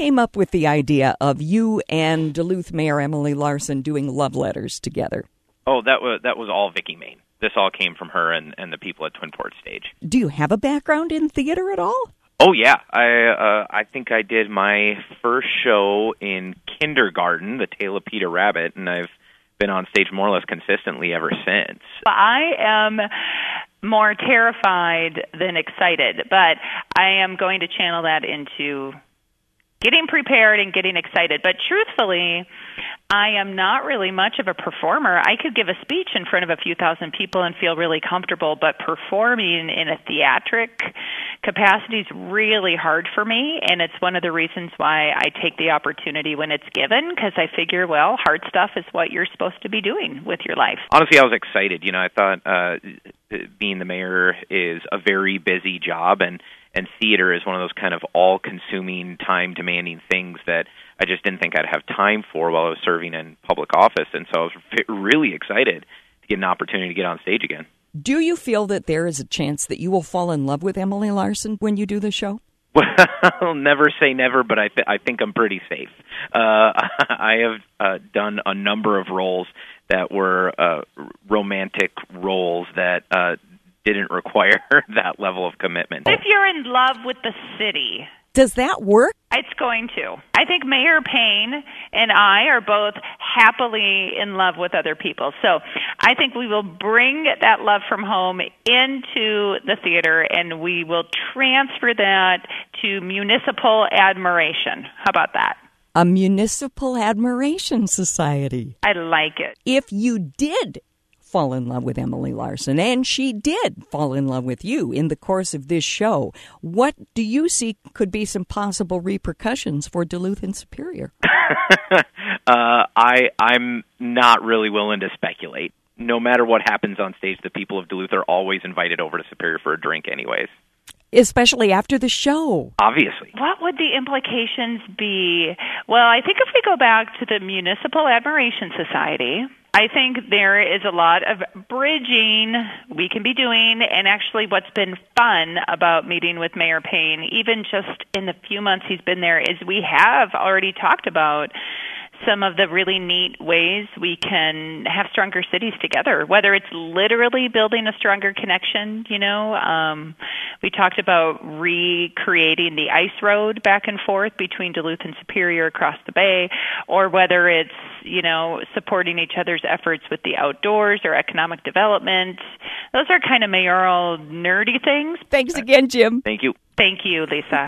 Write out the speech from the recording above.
came up with the idea of you and Duluth Mayor Emily Larson doing love letters together? Oh, that was all Vicki Main. This all came from her and the people at Twin Ports Stage. Do you have a background in theater at all? Oh, yeah. I think I did my first show in kindergarten, The Tale of Peter Rabbit, and I've been on stage more or less consistently ever since. I am more terrified than excited, but I am going to channel that into getting prepared and getting excited. But truthfully, I am not really much of a performer. I could give a speech in front of a few thousand people and feel really comfortable, but performing in a theatric capacity is really hard for me, and it's one of the reasons why I take the opportunity when it's given, because I figure, well, hard stuff is what you're supposed to be doing with your life. Honestly, I was excited. I thought being the mayor is a very busy job, and theater is one of those kind of all-consuming, time-demanding things that I just didn't think I'd have time for while I was serving in public office, and so I was really excited to get an opportunity to get on stage again. Do you feel that there is a chance that you will fall in love with Emily Larson when you do the show? Well, never say never, but I think I'm pretty safe. I have done a number of roles that were romantic roles that didn't require that level of commitment. If you're in love with the city, does that work? It's going to. I think Mayor Payne and I are both happily in love with other people. So I think we will bring that love from home into the theater, and we will transfer that to municipal admiration. How about that? A municipal admiration society. I like it. If you did fall in love with Emily Larson, and she did fall in love with you in the course of this show, what do you see could be some possible repercussions for Duluth and Superior? I'm not really willing to speculate. No matter what happens on stage, the people of Duluth are always invited over to Superior for a drink anyways. Especially after the show. Obviously. What would the implications be? Well, I think if we go back to the Municipal Admiration Society, I think there is a lot of bridging we can be doing, and actually what's been fun about meeting with Mayor Payne, even just in the few months he's been there, is we have already talked about some of the really neat ways we can have stronger cities together, whether it's literally building a stronger connection, we talked about recreating the ice road back and forth between Duluth and Superior across the bay, or whether it's, supporting each other's efforts with the outdoors or economic development. Those are kind of mayoral nerdy things. Thanks again, Jim. Thank you. Thank you, Lisa.